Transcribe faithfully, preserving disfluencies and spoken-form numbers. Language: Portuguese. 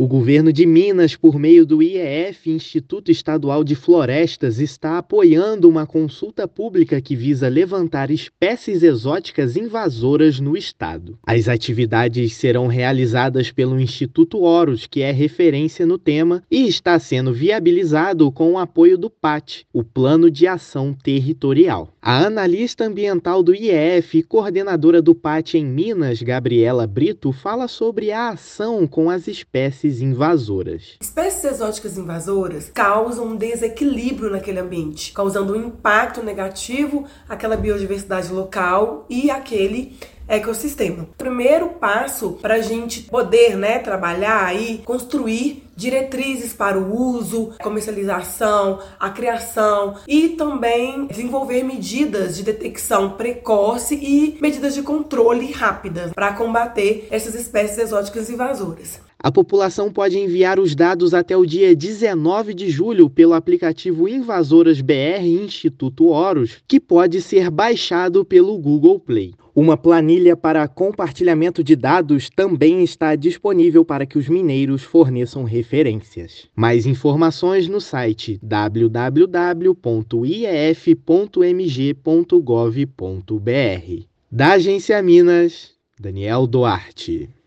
O governo de Minas, por meio do I E F, Instituto Estadual de Florestas, está apoiando uma consulta pública que visa levantar espécies exóticas invasoras no estado. As atividades serão realizadas pelo Instituto Horus, que é referência no tema, e está sendo viabilizado com o apoio do P A T, o Plano de Ação Territorial. A analista ambiental do I E F e coordenadora do P A T em Minas, Gabriela Brito, fala sobre a ação com as espécies invasoras. Espécies exóticas invasoras causam um desequilíbrio naquele ambiente, causando um impacto negativo àquela biodiversidade local e àquele ecossistema. O primeiro passo para a gente poder, né, trabalhar e construir diretrizes para o uso, comercialização, a criação e também desenvolver medidas de detecção precoce e medidas de controle rápidas para combater essas espécies exóticas invasoras. A população pode enviar os dados até o dia dezenove de julho pelo aplicativo Invasoras B R Instituto Horus, que pode ser baixado pelo Google Play. Uma planilha para compartilhamento de dados também está disponível para que os mineiros forneçam referências. Mais informações no site w w w ponto i e f ponto m g ponto gov ponto b r. Da Agência Minas, Daniel Duarte.